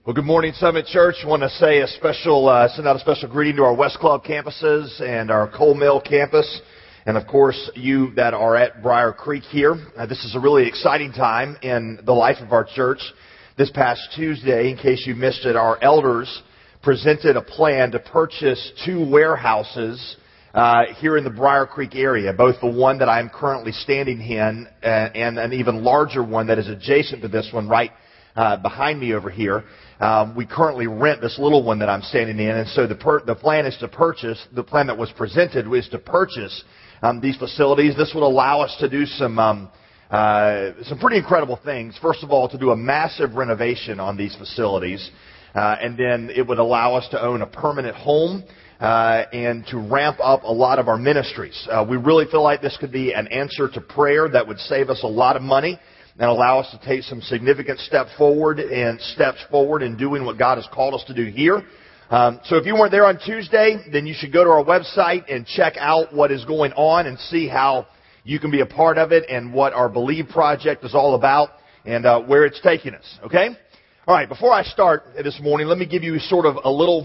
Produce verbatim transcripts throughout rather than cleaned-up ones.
Well, good morning, Summit Church. I want to say a special, uh, send out a special greeting to our West Club campuses and our Cole Mill campus, and of course, you that are at Briar Creek here. Uh, this is a really exciting time in the life of our church. This past Tuesday, in case you missed it, our elders presented a plan to purchase two warehouses uh, here in the Briar Creek area, both the one that I'm currently standing in uh, and an even larger one that is adjacent to this one right uh, behind me over here. Um, we currently rent this little one that I'm standing in, and so the per- the plan is to purchase, the plan that was presented was to purchase um, these facilities. This would allow us to do some um, uh, some pretty incredible things. First of all, to do a massive renovation on these facilities, uh, and then it would allow us to own a permanent home uh, and to ramp up a lot of our ministries. Uh, we really feel like this could be an answer to prayer that would save us a lot of money and allow us to take some significant step forward and steps forward in doing what God has called us to do here. Um, so if you weren't there on Tuesday, then you should go to our website and check out what is going on and see how you can be a part of it and what our Believe project is all about and uh, where it's taking us. Okay? All right, before I start this morning, let me give you sort of a little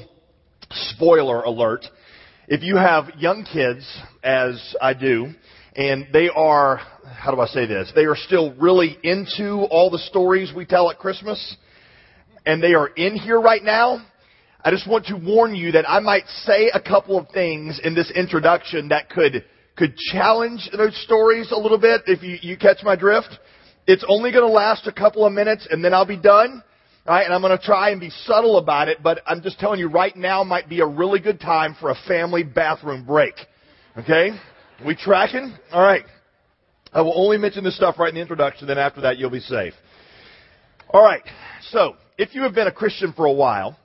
spoiler alert. If you have young kids, as I do, and they are, how do I say this? They are still really into all the stories we tell at Christmas, and they are in here right now. I just want to warn you that I might say a couple of things in this introduction that could could challenge those stories a little bit, if you, you catch my drift. It's only going to last a couple of minutes, and then I'll be done. All right, and I'm going to try and be subtle about it, but I'm just telling you right now might be a really good time for a family bathroom break. Okay? We tracking? All right. I will only mention this stuff right in the introduction, then after that you'll be safe. All right. So, if you have been a Christian for a while,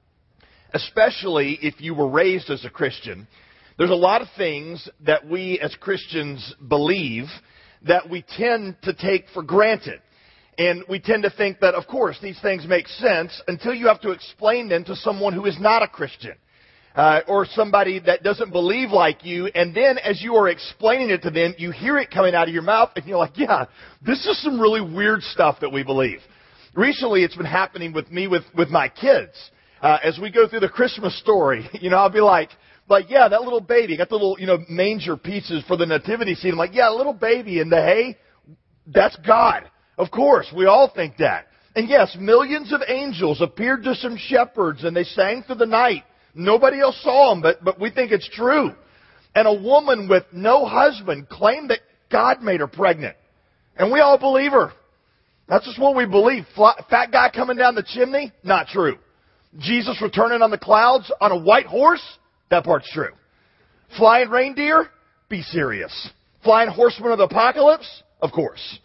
especially if you were raised as a Christian, there's a lot of things that we as Christians believe that we tend to take for granted. And we tend to think that, of course, these things make sense until you have to explain them to someone who is not a Christian. Uh, or somebody that doesn't believe like you, and then as you are explaining it to them, you hear it coming out of your mouth, and you're like, yeah, this is some really weird stuff that we believe. Recently, it's been happening with me with, with my kids. Uh, as we go through the Christmas story, you know, I'll be like, like, yeah, that little baby, got the little, you know, manger pieces for the nativity scene. I'm like, yeah, a little baby in the hay, that's God. Of course, we all think that. And yes, millions of angels appeared to some shepherds, and they sang through the night. Nobody else saw them, but, but we think it's true. And a woman with no husband claimed that God made her pregnant. And we all believe her. That's just what we believe. Fat guy coming down the chimney? Not true. Jesus returning on the clouds on a white horse? That part's true. Flying reindeer? Be serious. Flying horsemen of the apocalypse? Of course.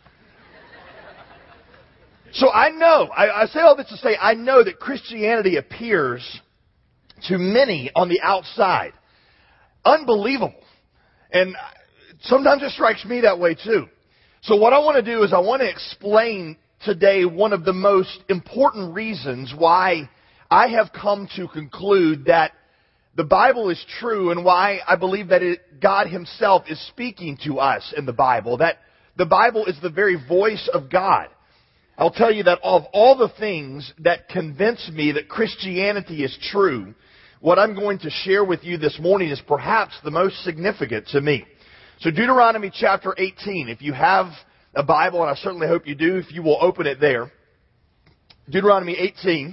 So I know, I, I say all this to say, I know that Christianity appears to many on the outside unbelievable. And sometimes it strikes me that way too. So what I want to do is I want to explain today one of the most important reasons why I have come to conclude that the Bible is true and why I believe that it, God Himself is speaking to us in the Bible, that the Bible is the very voice of God. I'll tell you that of all the things that convince me that Christianity is true, what I'm going to share with you this morning is perhaps the most significant to me. So Deuteronomy chapter eighteen, if you have a Bible, and I certainly hope you do, if you will open it there. Deuteronomy eighteen.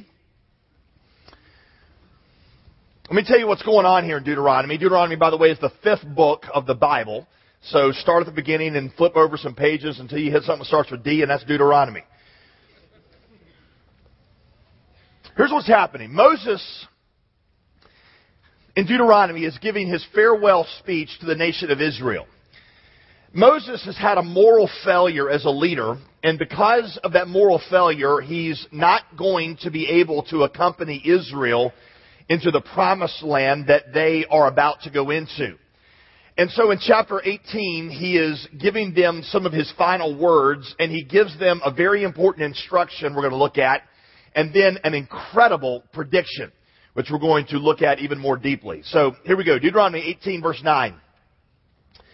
Let me tell you what's going on here in Deuteronomy. Deuteronomy, by the way, is the fifth book of the Bible. So start at the beginning and flip over some pages until you hit something that starts with D, and that's Deuteronomy. Here's what's happening. Moses, in Deuteronomy, is giving his farewell speech to the nation of Israel. Moses has had a moral failure as a leader, and because of that moral failure, he's not going to be able to accompany Israel into the promised land that they are about to go into. And so in chapter eighteen, he is giving them some of his final words, and he gives them a very important instruction we're going to look at, and then an incredible prediction, which we're going to look at even more deeply. So here we go. Deuteronomy eighteen, verse nine.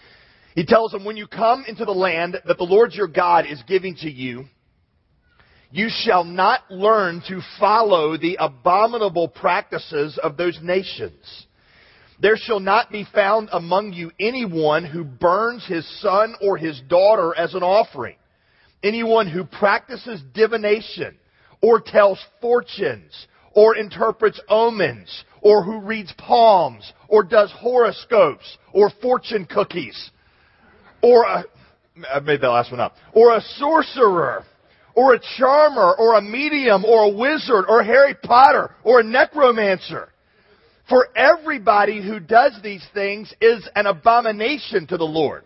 He tells them, when you come into the land that the Lord your God is giving to you, You shall not learn to follow the abominable practices of those nations. There shall not be found among you anyone who burns his son or his daughter as an offering, anyone who practices divination, or tells fortunes, or interprets omens, or who reads palms, or does horoscopes, or fortune cookies, or a, I made that last one up, or a sorcerer, or a charmer, or a medium, or a wizard, or Harry Potter, or a necromancer. For everybody who does these things is an abomination to the Lord.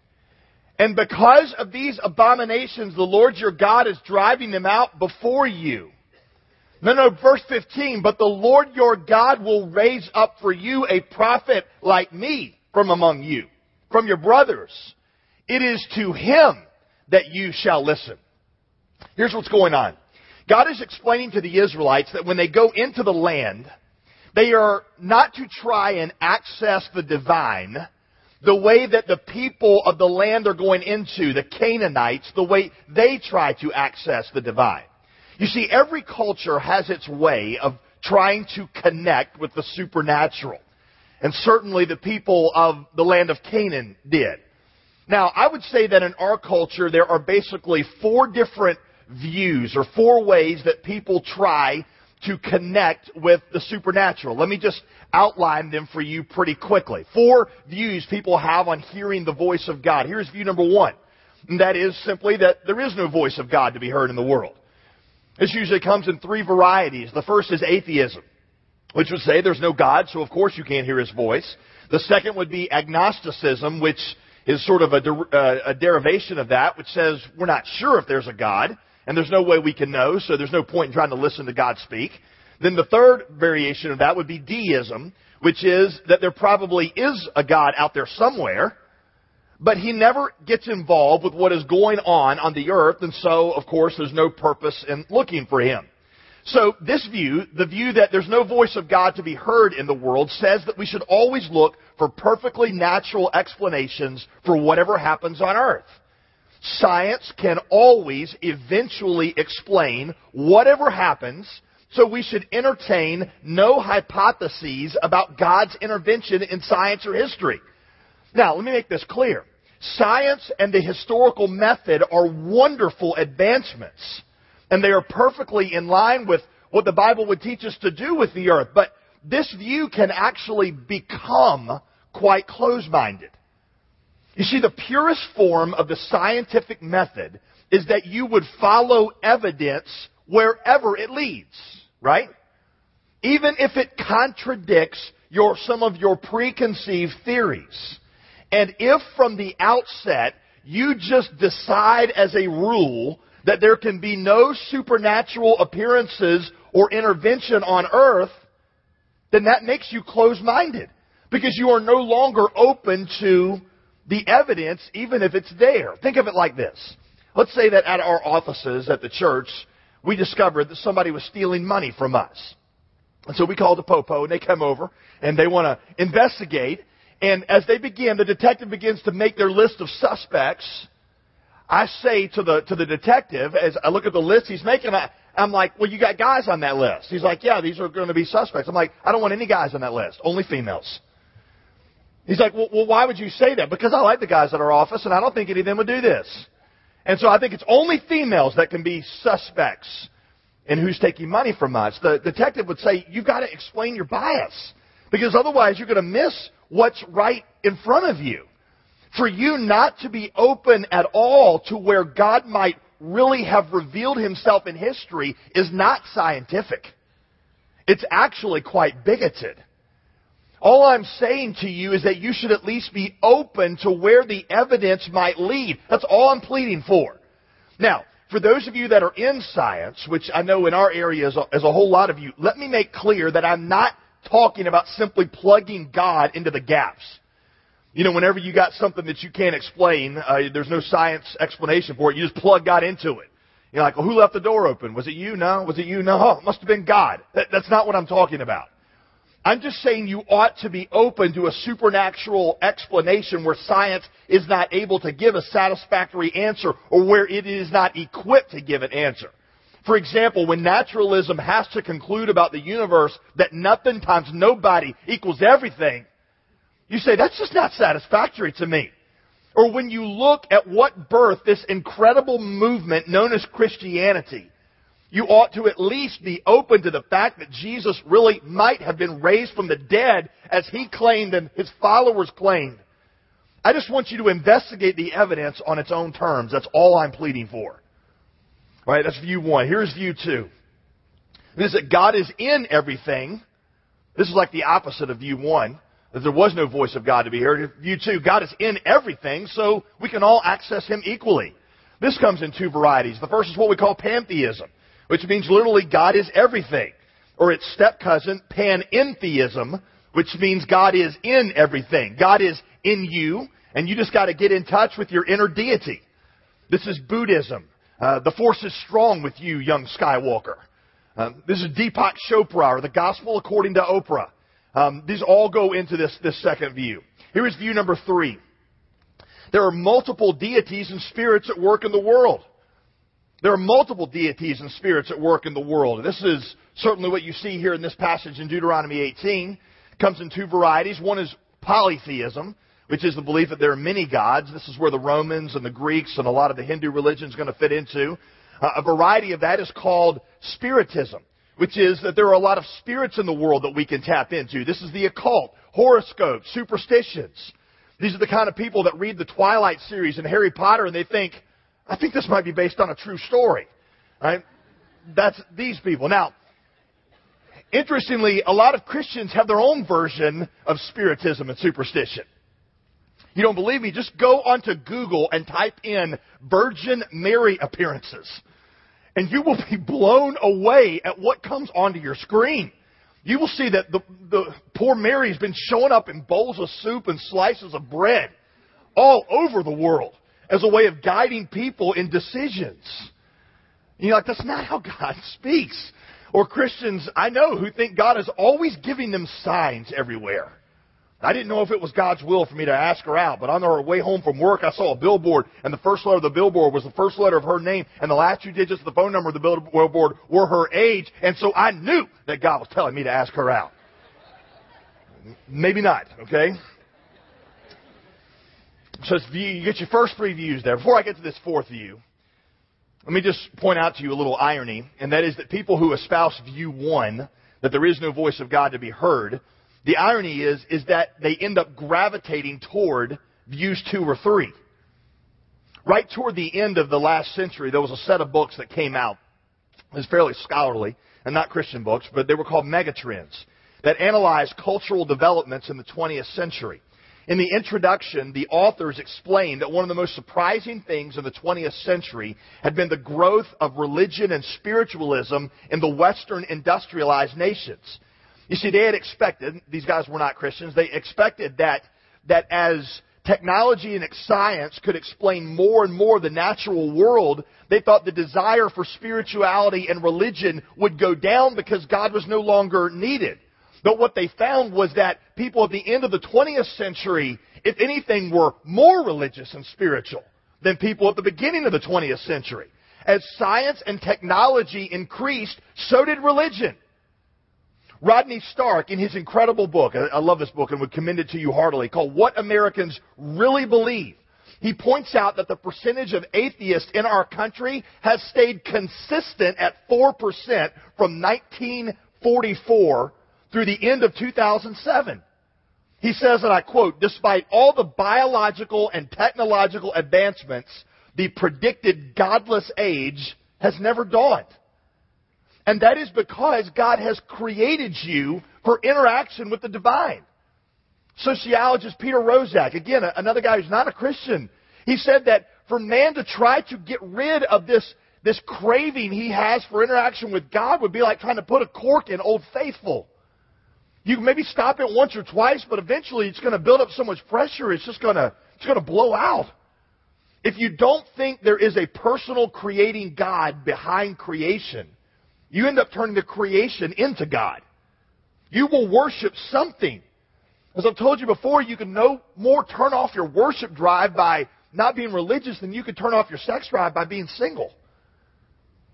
And because of these abominations, the Lord your God is driving them out before you. No, no, verse fifteen, but the Lord your God will raise up for you a prophet like me from among you, from your brothers. It is to him that you shall listen. Here's what's going on. God is explaining to the Israelites that when they go into the land, they are not to try and access the divine the way that the people of the land are going into, the Canaanites, the way they try to access the divine. You see, every culture has its way of trying to connect with the supernatural. And certainly the people of the land of Canaan did. Now, I would say that in our culture there are basically four different views or four ways that people try to connect with the supernatural. Let me just outline them for you pretty quickly. Four views people have on hearing the voice of God. Here's view number one. And that is simply that there is no voice of God to be heard in the world. This usually comes in three varieties. The first is atheism, which would say there's no God, so of course you can't hear his voice. The second would be agnosticism, which is sort of a, de- uh, a derivation of that, which says we're not sure if there's a God, and there's no way we can know, so there's no point in trying to listen to God speak. Then the third variation of that would be deism, which is that there probably is a God out there somewhere, but he never gets involved with what is going on on the earth, and so, of course, there's no purpose in looking for him. So this view, the view that there's no voice of God to be heard in the world, says that we should always look for perfectly natural explanations for whatever happens on earth. Science can always eventually explain whatever happens, so we should entertain no hypotheses about God's intervention in science or history. Now, let me make this clear. Science and the historical method are wonderful advancements, and they are perfectly in line with what the Bible would teach us to do with the earth. But this view can actually become quite close-minded. You see, the purest form of the scientific method is that you would follow evidence wherever it leads, right? Even if it contradicts your, some of your preconceived theories. And if from the outset you just decide as a rule that there can be no supernatural appearances or intervention on earth, then that makes you closed-minded. Because you are no longer open to the evidence, even if it's there. Think of it like this. Let's say that at our offices at the church, we discovered that somebody was stealing money from us. And so we called the Popo, and they come over, and they want to investigate. And as they begin, the detective begins to make their list of suspects. I say to the to the detective, as I look at the list he's making, I, I'm like, well, you got guys on that list. He's like, yeah, these are going to be suspects. I'm like, I don't want any guys on that list, only females. He's like, well, well, why would you say that? Because I like the guys at our office, and I don't think any of them would do this. And so I think it's only females that can be suspects in who's taking money from us. The detective would say, you've got to explain your bias, because otherwise you're going to miss what's right in front of you. For you not to be open at all to where God might really have revealed himself in history is not scientific. It's actually quite bigoted. All I'm saying to you is that you should at least be open to where the evidence might lead. That's all I'm pleading for. Now, for those of you that are in science, which I know in our area is a, is a whole lot of you, let me make clear that I'm not talking about simply plugging God into the gaps. You know, whenever you got something that you can't explain, uh, there's no science explanation for it, you just plug God into it. You're like, well, who left the door open? Was it you? No. Was it you? No. Oh, it must have been God. That, that's not what I'm talking about. I'm just saying you ought to be open to a supernatural explanation where science is not able to give a satisfactory answer or where it is not equipped to give an answer. For example, when naturalism has to conclude about the universe that nothing times nobody equals everything, you say, that's just not satisfactory to me. Or when you look at what birthed this incredible movement known as Christianity, you ought to at least be open to the fact that Jesus really might have been raised from the dead as he claimed and his followers claimed. I just want you to investigate the evidence on its own terms. That's all I'm pleading for. All right, that's view one. Here's view two. It is that God is in everything. This is like the opposite of view one, that there was no voice of God to be heard. View two, God is in everything, so we can all access him equally. This comes in two varieties. The first is what we call pantheism, which means literally God is everything. Or its step cousin, panentheism, which means God is in everything. God is in you, and you just got to get in touch with your inner deity. This is Buddhism. Uh, the force is strong with you, young Skywalker. Um, this is Deepak Chopra, or the Gospel according to Oprah. Um, these all go into this, this second view. Here is view number three. There are multiple deities and spirits at work in the world. There are multiple deities and spirits at work in the world. This is certainly what you see here in this passage in Deuteronomy eighteen. It comes in two varieties. One is polytheism, which is the belief that there are many gods. This is where the Romans and the Greeks and a lot of the Hindu religion is going to fit into. Uh, a variety of that is called spiritism, which is that there are a lot of spirits in the world that we can tap into. This is the occult, horoscopes, superstitions. These are the kind of people that read the Twilight series and Harry Potter and they think, I think this might be based on a true story. Right? That's these people. Now, interestingly, a lot of Christians have their own version of spiritism and superstition. You don't believe me? Just go onto Google and type in Virgin Mary appearances. And you will be blown away at what comes onto your screen. You will see that the, the poor Mary has been showing up in bowls of soup and slices of bread all over the world as a way of guiding people in decisions. And you're like, that's not how God speaks. Or Christians I know who think God is always giving them signs everywhere. I didn't know if it was God's will for me to ask her out, but on our way home from work, I saw a billboard, and the first letter of the billboard was the first letter of her name, and the last two digits of the phone number of the billboard were her age, and so I knew that God was telling me to ask her out. Maybe not, okay? So it's view, you get your first three views there. Before I get to this fourth view, let me just point out to you a little irony, and that is that people who espouse view one, that there is no voice of God to be heard, the irony is, is that they end up gravitating toward views two or three. Right toward the end of the last century, there was a set of books that came out. It was fairly scholarly, and not Christian books, but they were called Megatrends, that analyzed cultural developments in the twentieth century. In the introduction, the authors explained that one of the most surprising things in the twentieth century had been the growth of religion and spiritualism in the Western industrialized nations. You see, they had expected, these guys were not Christians, they expected that, that as technology and science could explain more and more the natural world, they thought the desire for spirituality and religion would go down because God was no longer needed. But what they found was that people at the end of the twentieth century, if anything, were more religious and spiritual than people at the beginning of the twentieth century. As science and technology increased, so did religion. Rodney Stark, in his incredible book, I love this book and would commend it to you heartily, called What Americans Really Believe, he points out that the percentage of atheists in our country has stayed consistent at four percent from nineteen forty-four through the end of two thousand seven. He says, and I quote, despite all the biological and technological advancements, the predicted godless age has never dawned. And that is because God has created you for interaction with the divine. Sociologist Peter Rozak, again, another guy who's not a Christian, he said that for man to try to get rid of this, this craving he has for interaction with God would be like trying to put a cork in Old Faithful. You can maybe stop it once or twice, but eventually it's going to build up so much pressure, it's just going to, it's going to blow out. If you don't think there is a personal creating God behind creation, you end up turning the creation into God. You will worship something. As I've told you before, you can no more turn off your worship drive by not being religious than you could turn off your sex drive by being single.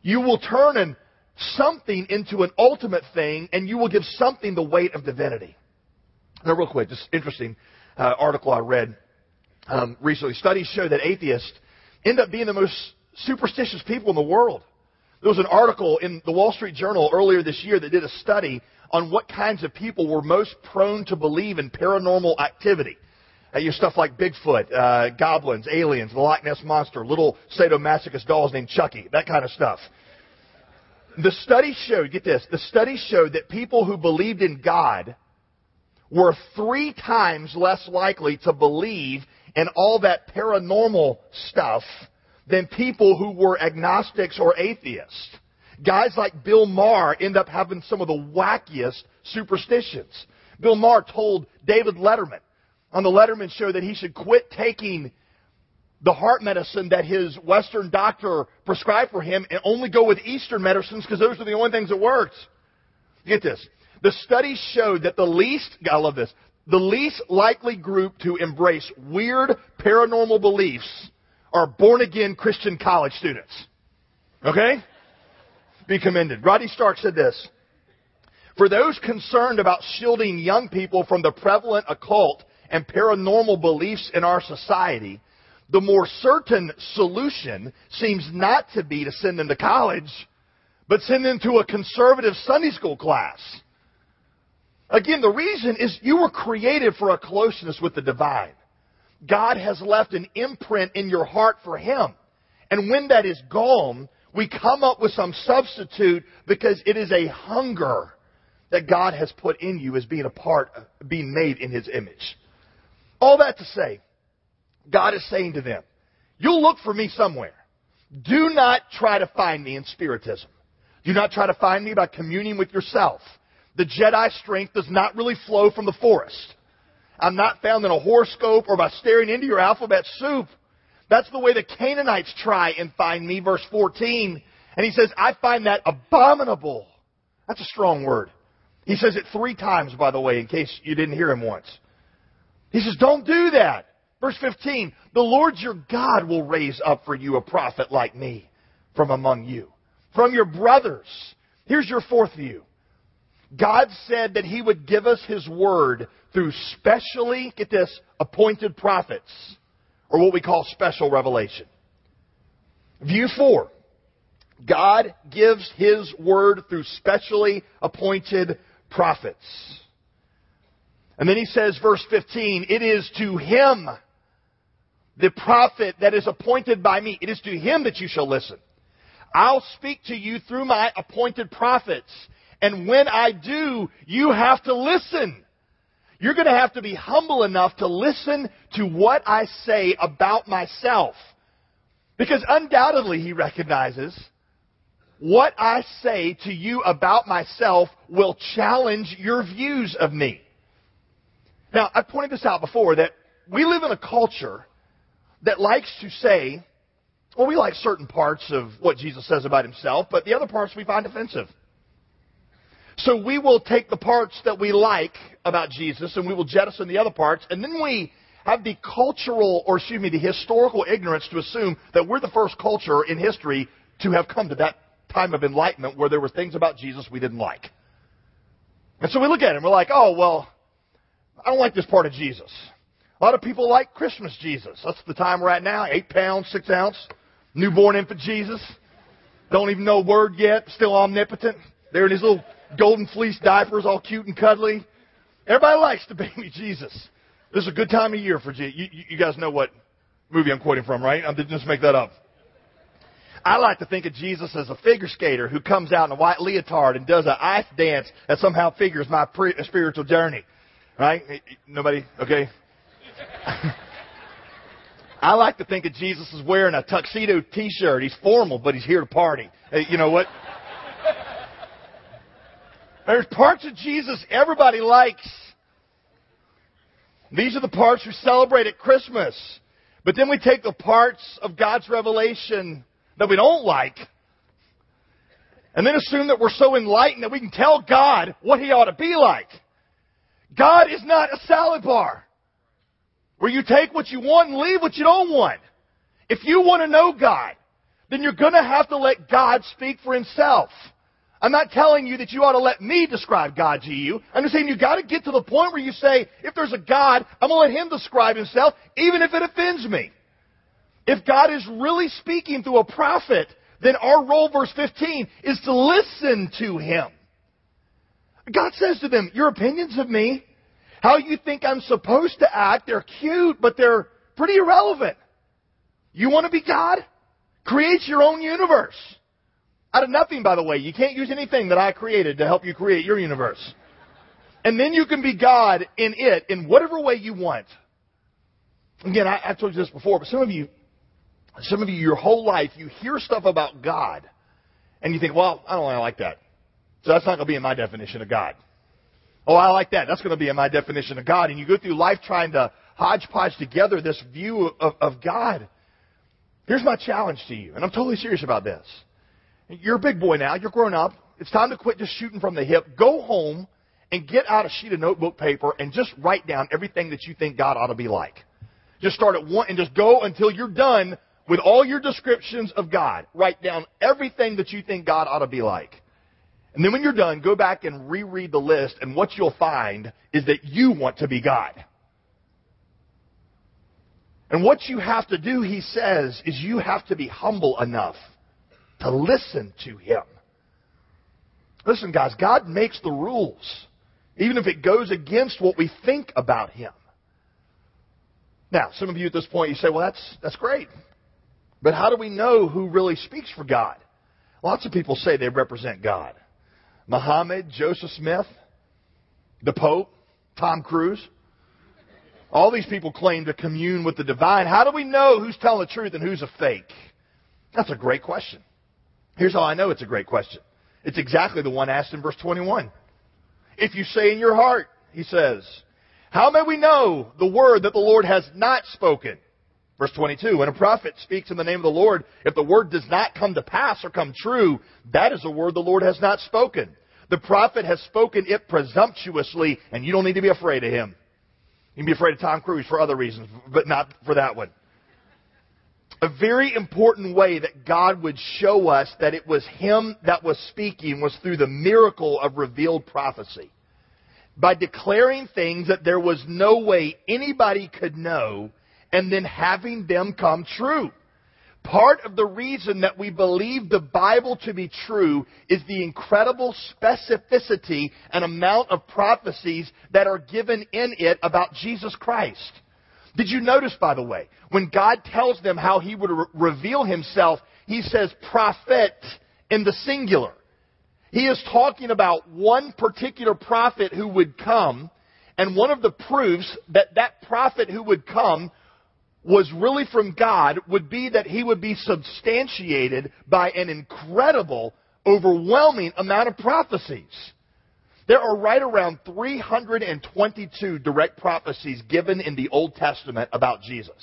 You will turn an, something into an ultimate thing, and you will give something the weight of divinity. Now, real quick, just interesting uh, article I read um, recently. Studies show that atheists end up being the most superstitious people in the world. There was an article in the Wall Street Journal earlier this year that did a study on what kinds of people were most prone to believe in paranormal activity. Uh, you stuff like Bigfoot, uh, goblins, aliens, the Loch Ness Monster, little sadomasochist dolls named Chucky, that kind of stuff. The study showed, get this, the study showed that people who believed in God were three times less likely to believe in all that paranormal stuff than people who were agnostics or atheists. Guys like Bill Maher end up having some of the wackiest superstitions. Bill Maher told David Letterman on the Letterman show that he should quit taking the heart medicine that his Western doctor prescribed for him and only go with Eastern medicines because those are the only things that worked. Get this. The studies showed that the least, I love this, the least likely group to embrace weird paranormal beliefs are born-again Christian college students. Okay? Be commended. Rodney Stark said this: for those concerned about shielding young people from the prevalent occult and paranormal beliefs in our society, the more certain solution seems not to be to send them to college, but send them to a conservative Sunday school class. Again, the reason is you were created for a closeness with the divine. God has left an imprint in your heart for Him. And when that is gone, we come up with some substitute because it is a hunger that God has put in you as being a part, of being made in His image. All that to say, God is saying to them, you'll look for me somewhere. Do not try to find me in Spiritism. Do not try to find me by communing with yourself. The Jedi strength does not really flow from the forest. I'm not found in a horoscope or by staring into your alphabet soup. That's the way the Canaanites try and find me, verse fourteen. And he says, I find that abominable. That's a strong word. He says it three times, by the way, in case you didn't hear him once. He says, don't do that. Verse fifteen, the Lord your God will raise up for you a prophet like me from among you, from your brothers. Here's your fourth view. God said that He would give us His word through specially, get this, appointed prophets, or what we call special revelation. View four. God gives His word through specially appointed prophets. And then He says, verse fifteen, it is to Him, the prophet that is appointed by me, it is to him that you shall listen. I'll speak to you through my appointed prophets. And when I do, you have to listen. You're going to have to be humble enough to listen to what I say about myself. Because undoubtedly, he recognizes, what I say to you about myself will challenge your views of me. Now, I've pointed this out before, that we live in a culture that likes to say, well, we like certain parts of what Jesus says about Himself, but the other parts we find offensive. So we will take the parts that we like about Jesus and we will jettison the other parts, and then we have the cultural, or excuse me, the historical ignorance to assume that we're the first culture in history to have come to that time of enlightenment where there were things about Jesus we didn't like. And so we look at it and we're like, oh, well, I don't like this part of Jesus. A lot of people like Christmas Jesus. That's the time we're at now. Eight pounds, six ounce, newborn infant Jesus. Don't even know a word yet, still omnipotent. They're in his little golden fleece diapers, all cute and cuddly. Everybody likes the baby Jesus. This is a good time of year for Jesus. You, you, you guys know what movie I'm quoting from, right? I didn't just make that up. I like to think of Jesus as a figure skater who comes out in a white leotard and does an ice dance that somehow figures my pre- spiritual journey. Right? Nobody? Okay. I like to think of Jesus as wearing a tuxedo t-shirt. He's formal, but he's here to party. Hey, you know what? There's parts of Jesus everybody likes. These are the parts we celebrate at Christmas. But then we take the parts of God's revelation that we don't like, and then assume that we're so enlightened that we can tell God what He ought to be like. God is not a salad bar where you take what you want and leave what you don't want. If you want to know God, then you're going to have to let God speak for himself. I'm not telling you that you ought to let me describe God to you. I'm just saying you've got to get to the point where you say, if there's a God, I'm going to let him describe himself, even if it offends me. If God is really speaking through a prophet, then our role, verse fifteen, is to listen to him. God says to them, your opinions of me, how you think I'm supposed to act, they're cute, but they're pretty irrelevant. You want to be God? Create your own universe. Out of nothing, by the way. You can't use anything that I created to help you create your universe. And then you can be God in it in whatever way you want. Again, I, I've told you this before, but some of you, some of you, your whole life, you hear stuff about God, and you think, well, I don't really like that. So that's not going to be in my definition of God. Oh, I like that. That's going to be in my definition of God. And you go through life trying to hodgepodge together this view of, of God. Here's my challenge to you, and I'm totally serious about this. You're a big boy now. You're grown up. It's time to quit just shooting from the hip. Go home and get out a sheet of notebook paper and just write down everything that you think God ought to be like. Just start at one and just go until you're done with all your descriptions of God. Write down everything that you think God ought to be like. And then when you're done, go back and reread the list, and what you'll find is that you want to be God. And what you have to do, he says, is you have to be humble enough to listen to him. Listen, guys, God makes the rules, even if it goes against what we think about him. Now, some of you at this point, you say, well, that's that's great. But how do we know who really speaks for God? Lots of people say they represent God. Muhammad, Joseph Smith, the Pope, Tom Cruise. All these people claim to commune with the divine. How do we know who's telling the truth and who's a fake? That's a great question. Here's how I know it's a great question. It's exactly the one asked in verse twenty-one. If you say in your heart, he says, how may we know the word that the Lord has not spoken? Verse twenty-two, when a prophet speaks in the name of the Lord, if the word does not come to pass or come true, that is a word the Lord has not spoken. The prophet has spoken it presumptuously, and you don't need to be afraid of him. You can be afraid of Tom Cruise for other reasons, but not for that one. A very important way that God would show us that it was him that was speaking was through the miracle of revealed prophecy. By declaring things that there was no way anybody could know, and then having them come true. Part of the reason that we believe the Bible to be true is the incredible specificity and amount of prophecies that are given in it about Jesus Christ. Did you notice, by the way, when God tells them how he would re- reveal himself, he says prophet in the singular. He is talking about one particular prophet who would come, and one of the proofs that that prophet who would come was really from God would be that he would be substantiated by an incredible, overwhelming amount of prophecies. There are right around three hundred twenty-two direct prophecies given in the Old Testament about Jesus.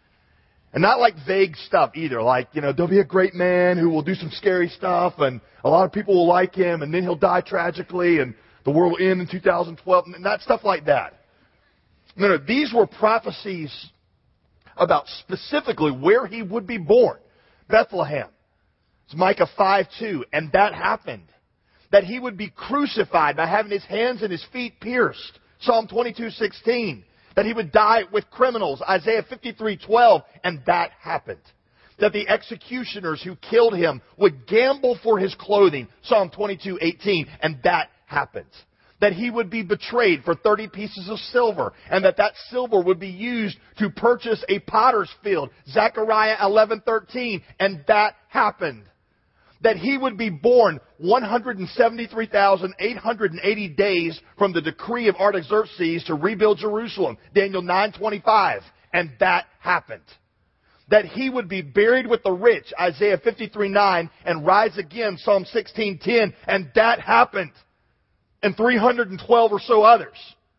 And not like vague stuff either, like, you know, there'll be a great man who will do some scary stuff, and a lot of people will like him, and then he'll die tragically, and the world will end in two thousand twelve, and not stuff like that. No, no, these were prophecies about specifically where he would be born. Bethlehem. It's Micah five two. And that happened. That he would be crucified by having his hands and his feet pierced. Psalm twenty-two sixteen. That he would die with criminals. Isaiah fifty-three twelve. And that happened. That the executioners who killed him would gamble for his clothing. Psalm twenty-two eighteen. And that happened. That he would be betrayed for thirty pieces of silver, and that that silver would be used to purchase a potter's field. Zechariah eleven thirteen, and that happened. That he would be born one hundred seventy-three thousand eight hundred eighty days from the decree of Artaxerxes to rebuild Jerusalem. Daniel nine twenty-five, and that happened. That he would be buried with the rich. Isaiah fifty-three nine, and rise again. Psalm sixteen ten, and that happened. And three hundred twelve or so others.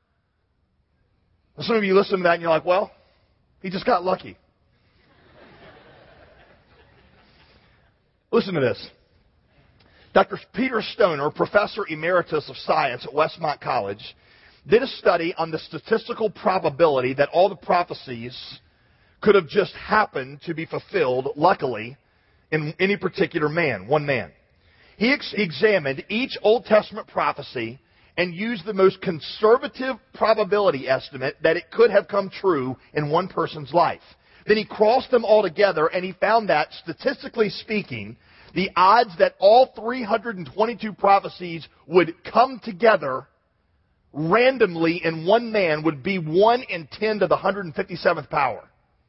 Some of you listen to that and you're like, well, he just got lucky. Listen to this. Doctor Peter Stoner, Professor Emeritus of Science at Westmont College, did a study on the statistical probability that all the prophecies could have just happened to be fulfilled, luckily, in any particular man, one man. He ex- examined each Old Testament prophecy and used the most conservative probability estimate that it could have come true in one person's life. Then he crossed them all together, and he found that, statistically speaking, the odds that all three hundred twenty-two prophecies would come together randomly in one man would be one in ten to the one hundred fifty-seventh power.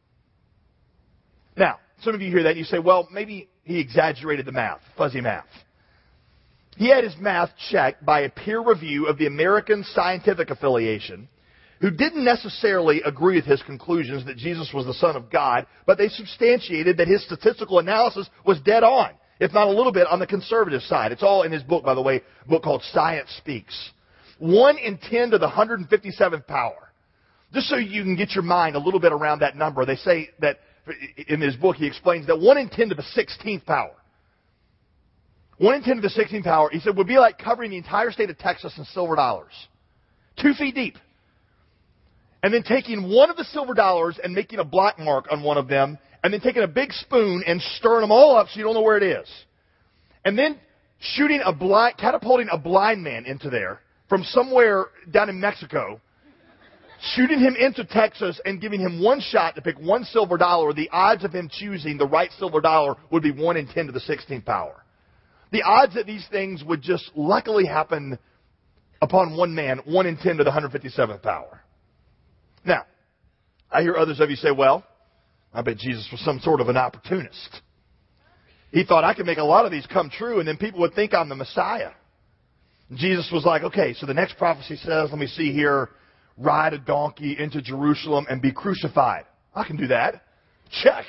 Now, some of you hear that and you say, well, maybe he exaggerated the math, fuzzy math. He had his math checked by a peer review of the American Scientific Affiliation, who didn't necessarily agree with his conclusions that Jesus was the Son of God, but they substantiated that his statistical analysis was dead on, if not a little bit on the conservative side. It's all in his book, by the way, a book called Science Speaks. one in ten to the one hundred fifty-seventh power. Just so you can get your mind a little bit around that number, they say that, in his book, he explains that one in ten to the sixteenth power. one in ten to the sixteenth power, he said, would be like covering the entire state of Texas in silver dollars. Two feet deep. And then taking one of the silver dollars and making a black mark on one of them, and then taking a big spoon and stirring them all up so you don't know where it is. And then shooting a blind, catapulting a blind man into there from somewhere down in Mexico, shooting him into Texas and giving him one shot to pick one silver dollar. The odds of him choosing the right silver dollar would be one in ten to the sixteenth power. The odds that these things would just luckily happen upon one man, one in ten to the one hundred fifty-seventh power. Now, I hear others of you say, well, I bet Jesus was some sort of an opportunist. He thought I could make a lot of these come true and then people would think I'm the Messiah. Jesus was like, okay, so the next prophecy says, let me see here, ride a donkey into Jerusalem and be crucified. I can do that. Check.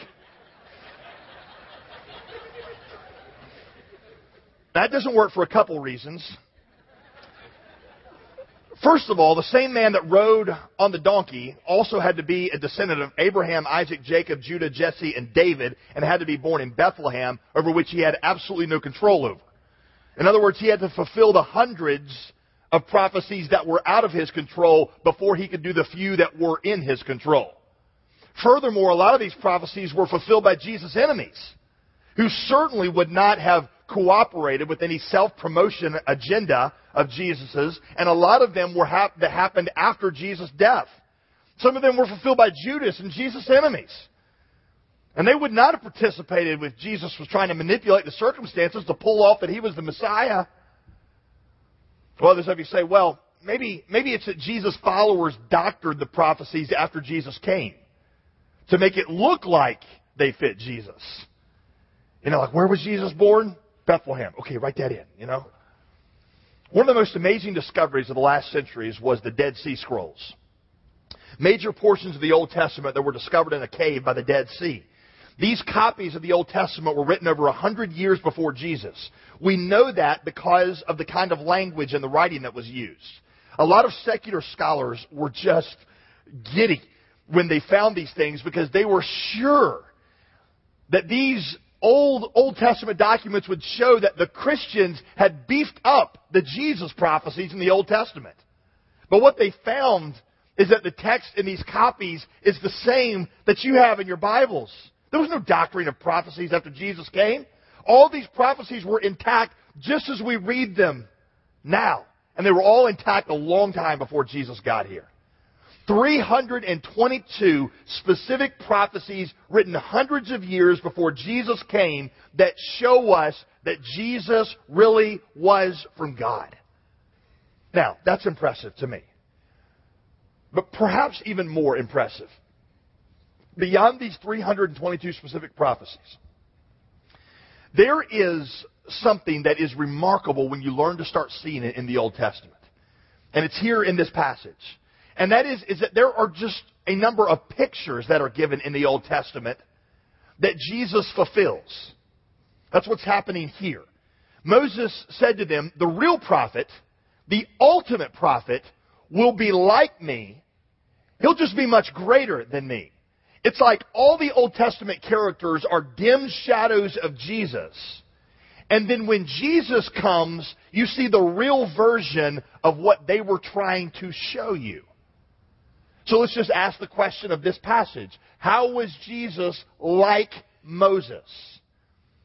That doesn't work for a couple reasons. First of all, the same man that rode on the donkey also had to be a descendant of Abraham, Isaac, Jacob, Judah, Jesse, and David, and had to be born in Bethlehem, over which he had absolutely no control over. In other words, he had to fulfill the hundreds of prophecies that were out of his control before he could do the few that were in his control. Furthermore, a lot of these prophecies were fulfilled by Jesus' enemies, who certainly would not have cooperated with any self-promotion agenda of Jesus's, and a lot of them were hap- that happened after Jesus' death. Some of them were fulfilled by Judas and Jesus' enemies. And they would not have participated if Jesus was trying to manipulate the circumstances to pull off that he was the Messiah. Well, others of you say, well, maybe, maybe it's that Jesus' followers doctored the prophecies after Jesus came to make it look like they fit Jesus. You know, like, where was Jesus born? Bethlehem. Okay, write that in, you know. One of the most amazing discoveries of the last centuries was the Dead Sea Scrolls. Major portions of the Old Testament that were discovered in a cave by the Dead Sea. These copies of the Old Testament were written over a hundred years before Jesus. We know that because of the kind of language and the writing that was used. A lot of secular scholars were just giddy when they found these things because they were sure that these Old, Old Testament documents would show that the Christians had beefed up the Jesus prophecies in the Old Testament. But what they found is that the text in these copies is the same that you have in your Bibles. There was no doctrine of prophecies after Jesus came. All these prophecies were intact just as we read them now. And they were all intact a long time before Jesus got here. three hundred twenty-two specific prophecies written hundreds of years before Jesus came that show us that Jesus really was from God. Now, that's impressive to me. But perhaps even more impressive, beyond these three hundred twenty-two specific prophecies, there is something that is remarkable when you learn to start seeing it in the Old Testament. And it's here in this passage. And that is, is that there are just a number of pictures that are given in the Old Testament that Jesus fulfills. That's what's happening here. Moses said to them, the real prophet, the ultimate prophet, will be like me. He'll just be much greater than me. It's like all the Old Testament characters are dim shadows of Jesus. And then when Jesus comes, you see the real version of what they were trying to show you. So let's just ask the question of this passage. How was Jesus like Moses?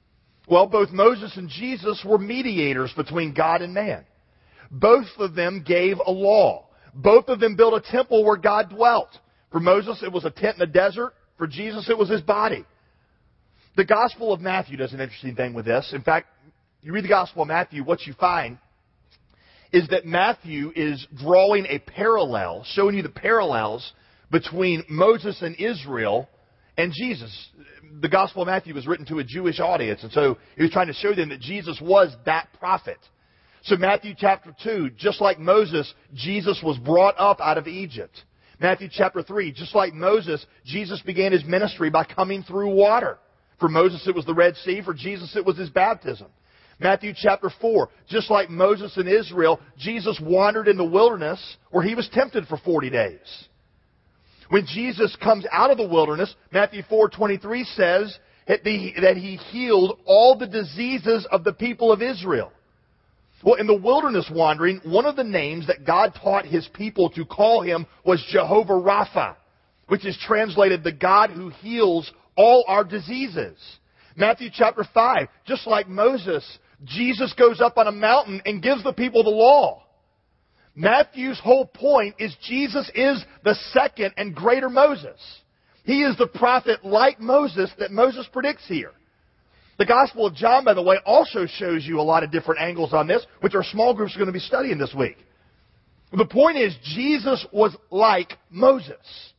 Well, both Moses and Jesus were mediators between God and man. Both of them gave a law. Both of them built a temple where God dwelt. For Moses, it was a tent in the desert. For Jesus, it was his body. The Gospel of Matthew does an interesting thing with this. In fact, you read the Gospel of Matthew, what you find is that Matthew is drawing a parallel, showing you the parallels between Moses and Israel and Jesus. The Gospel of Matthew was written to a Jewish audience, and so he was trying to show them that Jesus was that prophet. So Matthew chapter two, just like Moses, Jesus was brought up out of Egypt. Matthew chapter three, just like Moses, Jesus began his ministry by coming through water. For Moses it was the Red Sea, for Jesus it was his baptism. Matthew chapter four, just like Moses and Israel, Jesus wandered in the wilderness where he was tempted for forty days. When Jesus comes out of the wilderness, Matthew four twenty-three says that he healed all the diseases of the people of Israel. Well, in the wilderness wandering, one of the names that God taught his people to call him was Jehovah Rapha, which is translated the God who heals all our diseases. Matthew chapter five, just like Moses, Jesus goes up on a mountain and gives the people the law. Matthew's whole point is Jesus is the second and greater Moses. He is the prophet like Moses that Moses predicts here. The Gospel of John, by the way, also shows you a lot of different angles on this, which our small groups are going to be studying this week. The point is, Jesus was like Moses.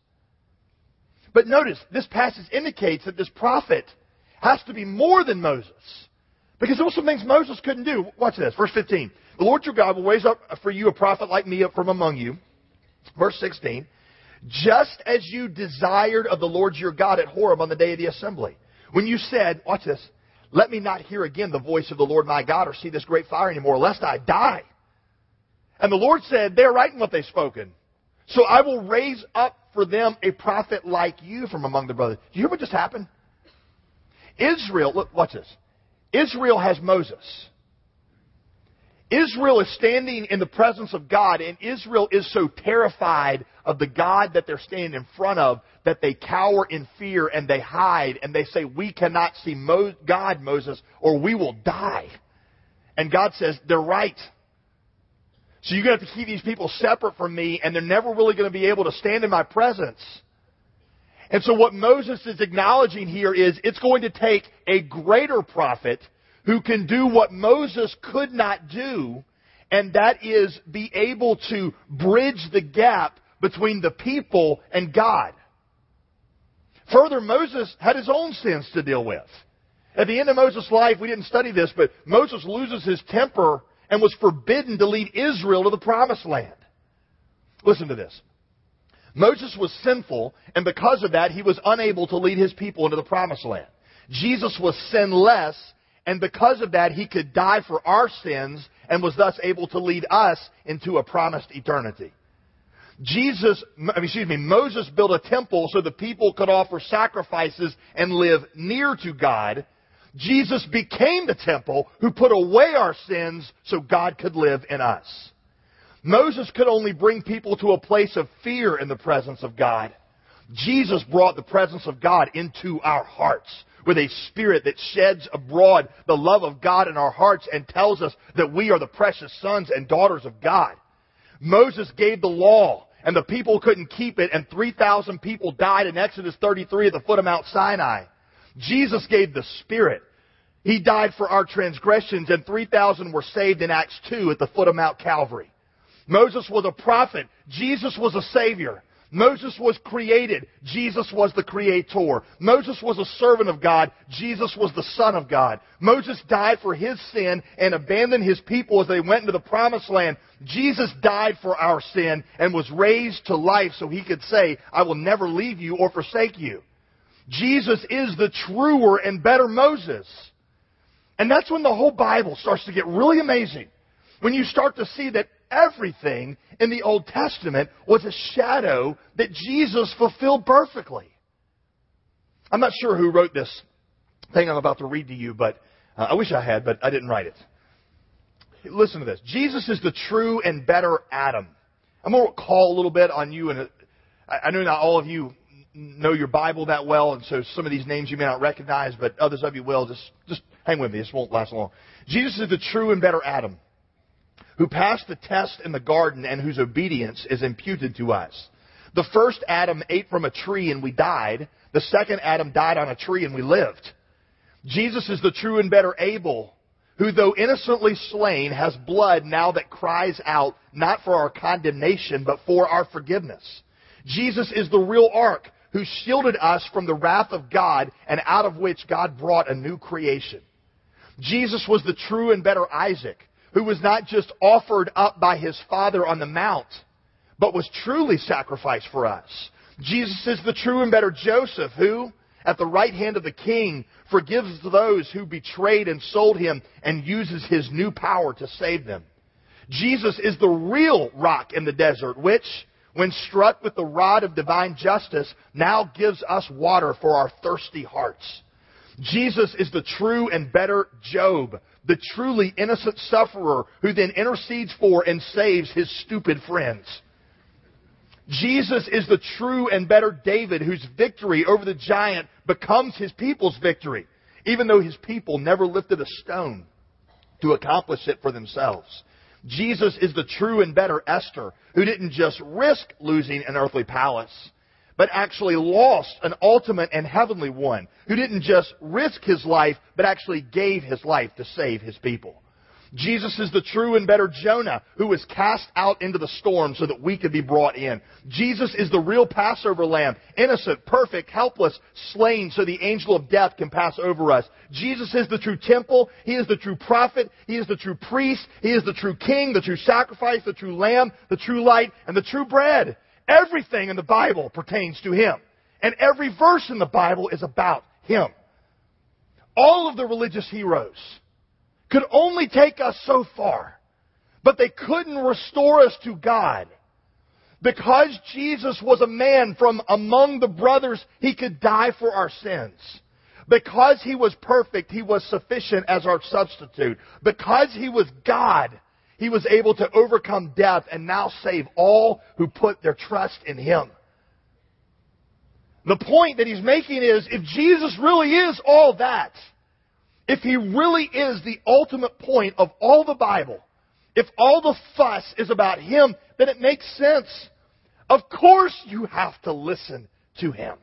But notice, this passage indicates that this prophet has to be more than Moses. Because there were some things Moses couldn't do. Watch this, verse fifteen. The Lord your God will raise up for you a prophet like me from among you. Verse sixteen. Just as you desired of the Lord your God at Horeb on the day of the assembly. When you said, watch this, let me not hear again the voice of the Lord my God or see this great fire anymore, lest I die. And the Lord said, they're right in what they've spoken. So I will raise up for them a prophet like you from among the brothers. Do you hear what just happened? Israel, look, watch this. Israel has Moses. Israel is standing in the presence of God, and Israel is so terrified of the God that they're standing in front of that they cower in fear and they hide and they say, we cannot see Mo- God, Moses, or we will die. And God says, they're right. So you're going to have to keep these people separate from me, and they're never really going to be able to stand in my presence. And so what Moses is acknowledging here is it's going to take a greater prophet who can do what Moses could not do, and that is be able to bridge the gap between the people and God. Further, Moses had his own sins to deal with. At the end of Moses' life, we didn't study this, but Moses loses his temper and was forbidden to lead Israel to the promised land. Listen to this. Moses was sinful, and because of that, he was unable to lead his people into the promised land. Jesus was sinless, and because of that, he could die for our sins and was thus able to lead us into a promised eternity. Jesus, excuse me, Moses built a temple so the people could offer sacrifices and live near to God. Jesus became the temple who put away our sins so God could live in us. Moses could only bring people to a place of fear in the presence of God. Jesus brought the presence of God into our hearts with a spirit that sheds abroad the love of God in our hearts and tells us that we are the precious sons and daughters of God. Moses gave the law, and the people couldn't keep it, and three thousand people died in Exodus thirty-three at the foot of Mount Sinai. Jesus gave the Spirit. He died for our transgressions, and three thousand were saved in Acts two at the foot of Mount Calvary. Moses was a prophet. Jesus was a Savior. Moses was created. Jesus was the Creator. Moses was a servant of God. Jesus was the Son of God. Moses died for his sin and abandoned his people as they went into the promised land. Jesus died for our sin and was raised to life so he could say, I will never leave you or forsake you. Jesus is the truer and better Moses. And that's when the whole Bible starts to get really amazing. When you start to see that everything in the Old Testament was a shadow that Jesus fulfilled perfectly. I'm not sure who wrote this thing I'm about to read to you, but uh, I wish I had, but I didn't write it. Listen to this. Jesus is the true and better Adam. I'm going to call a little bit on you, and I know not all of you know your Bible that well, and so some of these names you may not recognize, but others of you will. Just, just hang with me. This won't last long. Jesus is the true and better Adam, who passed the test in the garden and whose obedience is imputed to us. The first Adam ate from a tree and we died. The second Adam died on a tree and we lived. Jesus is the true and better Abel, who though innocently slain has blood now that cries out not for our condemnation but for our forgiveness. Jesus is the real ark, who shielded us from the wrath of God and out of which God brought a new creation. Jesus was the true and better Isaac, who was not just offered up by his father on the mount, but was truly sacrificed for us. Jesus is the true and better Joseph, who, at the right hand of the king, forgives those who betrayed and sold him and uses his new power to save them. Jesus is the real rock in the desert, which, when struck with the rod of divine justice, now gives us water for our thirsty hearts. Jesus is the true and better Job, the truly innocent sufferer who then intercedes for and saves his stupid friends. Jesus is the true and better David, whose victory over the giant becomes his people's victory, even though his people never lifted a stone to accomplish it for themselves. Jesus is the true and better Esther, who didn't just risk losing an earthly palace, but actually lost an ultimate and heavenly one, who didn't just risk his life, but actually gave his life to save his people. Jesus is the true and better Jonah, who was cast out into the storm so that we could be brought in. Jesus is the real Passover lamb, innocent, perfect, helpless, slain so the angel of death can pass over us. Jesus is the true temple. He is the true prophet. He is the true priest. He is the true king, the true sacrifice, the true lamb, the true light, and the true bread. Everything in the Bible pertains to him. And every verse in the Bible is about him. All of the religious heroes could only take us so far, but they couldn't restore us to God. Because Jesus was a man from among the brothers, he could die for our sins. Because he was perfect, he was sufficient as our substitute. Because he was God, he was able to overcome death and now save all who put their trust in him. The point that he's making is, if Jesus really is all that, if he really is the ultimate point of all the Bible, if all the fuss is about him, then it makes sense. Of course you have to listen to him.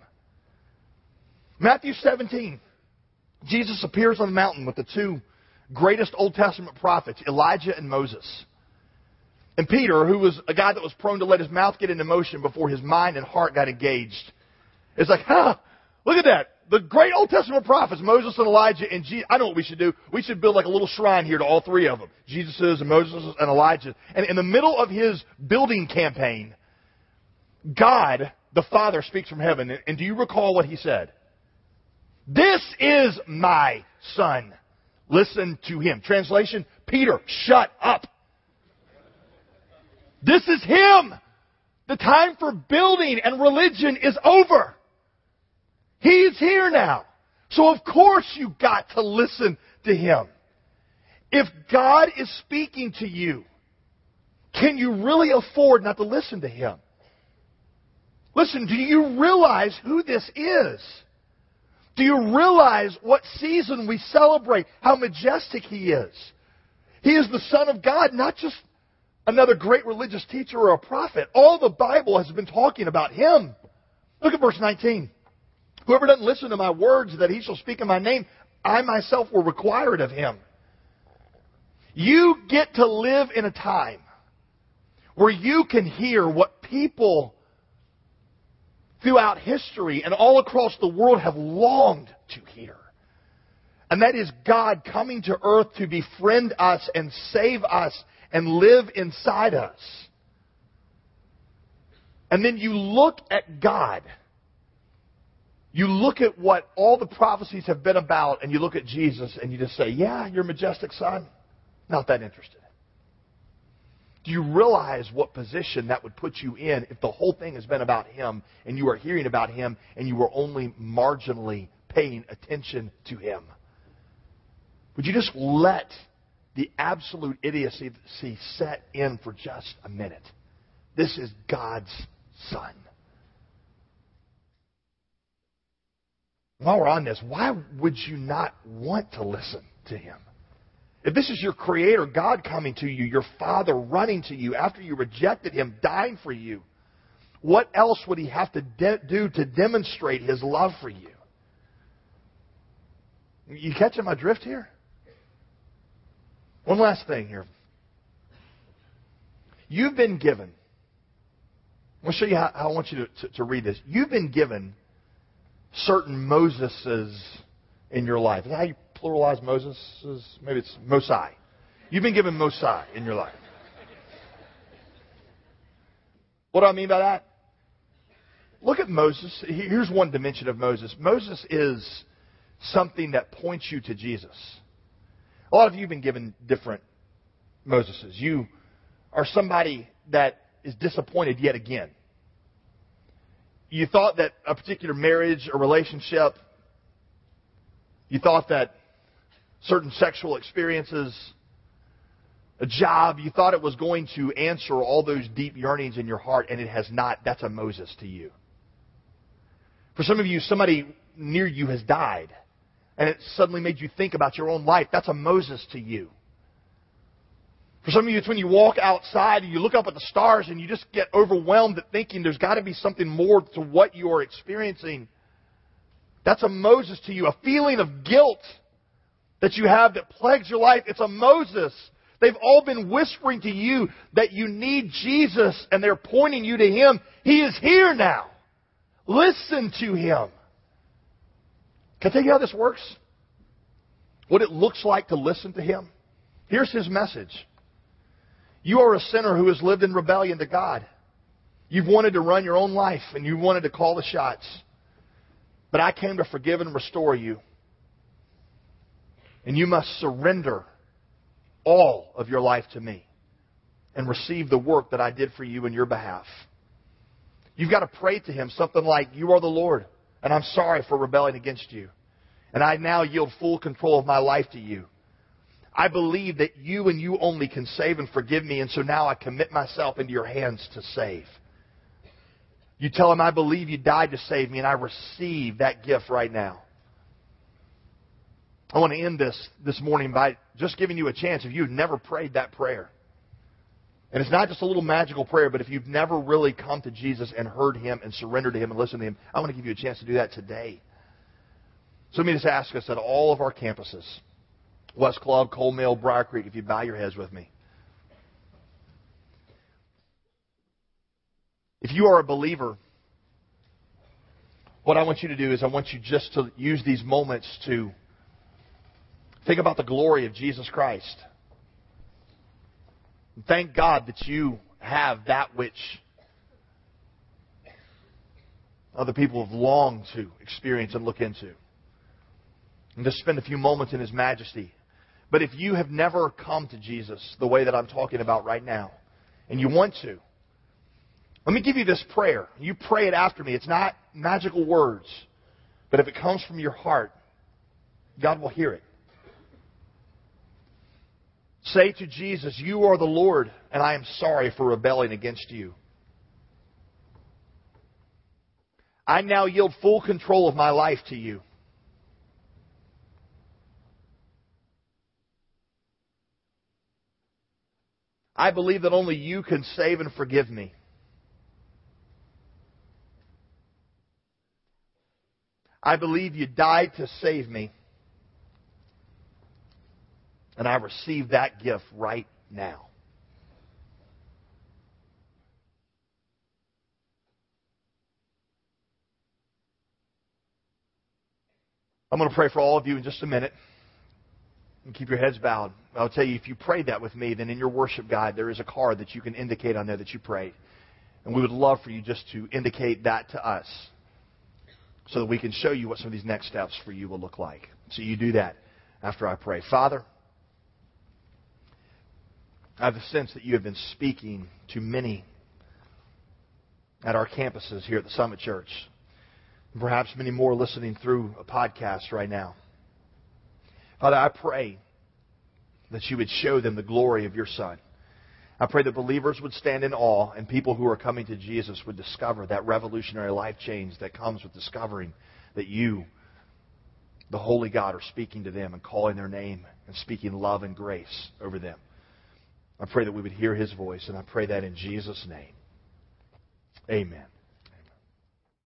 Matthew seventeen. Jesus appears on the mountain with the two greatest Old Testament prophets, Elijah and Moses. And Peter, who was a guy that was prone to let his mouth get into motion before his mind and heart got engaged, is like, ha, look at that. The great Old Testament prophets, Moses and Elijah and Jesus. I know what we should do. We should build like a little shrine here to all three of them. Jesus and Moses and Elijah. And in the middle of his building campaign, God, the Father, speaks from heaven. And do you recall what he said? This is my son. Listen to him. Translation, Peter, shut up. This is him. The time for building and religion is over. He's here now. So of course you've got to listen to him. If God is speaking to you, can you really afford not to listen to him? Listen, do you realize who this is? Do you realize what season we celebrate? How majestic he is? He is the Son of God, not just another great religious teacher or a prophet. All the Bible has been talking about him. Look at verse nineteen. Whoever doesn't listen to my words that he shall speak in my name, I myself will require it of him. You get to live in a time where you can hear what people throughout history and all across the world have longed to hear. And that is God coming to earth to befriend us and save us and live inside us. And then you look at God. You look at what all the prophecies have been about, and you look at Jesus, and you just say, yeah, your majestic son, not that interested. Do you realize what position that would put you in if the whole thing has been about him, and you are hearing about him, and you are only marginally paying attention to him? Would you just let the absolute idiocy set in for just a minute? This is God's son. While we're on this, why would you not want to listen to Him? If this is your Creator, God coming to you, your Father running to you after you rejected Him, dying for you, what else would He have to de- do to demonstrate His love for you? You catching my drift here? One last thing here. You've been given, I'll show you how, how I want you to, to, to read this. You've been given certain Moseses in your life. Is that how you pluralize Moses? Maybe it's Mosai. You've been given Mosai in your life. What do I mean by that? Look at Moses. Here's one dimension of Moses. Moses is something that points you to Jesus. A lot of you have been given different Moseses. You are somebody that is disappointed yet again. You thought that a particular marriage or relationship, you thought that certain sexual experiences, a job, you thought it was going to answer all those deep yearnings in your heart, and it has not. That's a Moses to you. For some of you, somebody near you has died, and it suddenly made you think about your own life. That's a Moses to you. For some of you, it's when you walk outside and you look up at the stars and you just get overwhelmed at thinking there's got to be something more to what you're experiencing. That's a Moses to you. A feeling of guilt that you have that plagues your life. It's a Moses. They've all been whispering to you that you need Jesus, and they're pointing you to Him. He is here now. Listen to Him. Can I tell you how this works? What it looks like to listen to Him? Here's His message. You are a sinner who has lived in rebellion to God. You've wanted to run your own life, and you wanted to call the shots. But I came to forgive and restore you. And you must surrender all of your life to me and receive the work that I did for you in your behalf. You've got to pray to Him something like, you are the Lord, and I'm sorry for rebelling against you. And I now yield full control of my life to you. I believe that you and you only can save and forgive me, and so now I commit myself into your hands to save. You tell Him, I believe you died to save me, and I receive that gift right now. I want to end this this morning by just giving you a chance if you've never prayed that prayer. And it's not just a little magical prayer, but if you've never really come to Jesus and heard Him and surrendered to Him and listened to Him, I want to give you a chance to do that today. So let me just ask us at all of our campuses, West Club, Cole Mill, Briar Creek, if you bow your heads with me. If you are a believer, what I want you to do is I want you just to use these moments to think about the glory of Jesus Christ. And thank God that you have that which other people have longed to experience and look into. And just spend a few moments in His majesty. But if you have never come to Jesus the way that I'm talking about right now, and you want to, let me give you this prayer. You pray it after me. It's not magical words. But if it comes from your heart, God will hear it. Say to Jesus, you are the Lord, and I am sorry for rebelling against you. I now yield full control of my life to you. I believe that only you can save and forgive me. I believe you died to save me. And I receive that gift right now. I'm going to pray for all of you in just a minute. And keep your heads bowed. I'll tell you, if you prayed that with me, then in your worship guide, there is a card that you can indicate on there that you prayed. And we would love for you just to indicate that to us so that we can show you what some of these next steps for you will look like. So you do that after I pray. Father, I have a sense that you have been speaking to many at our campuses here at the Summit Church. And perhaps many more listening through a podcast right now. Father, I pray that you would show them the glory of your Son. I pray that believers would stand in awe and people who are coming to Jesus would discover that revolutionary life change that comes with discovering that you the Holy God are speaking to them and calling their name and speaking love and grace over them. I pray that we would hear His voice, and I pray that in Jesus' name. Amen.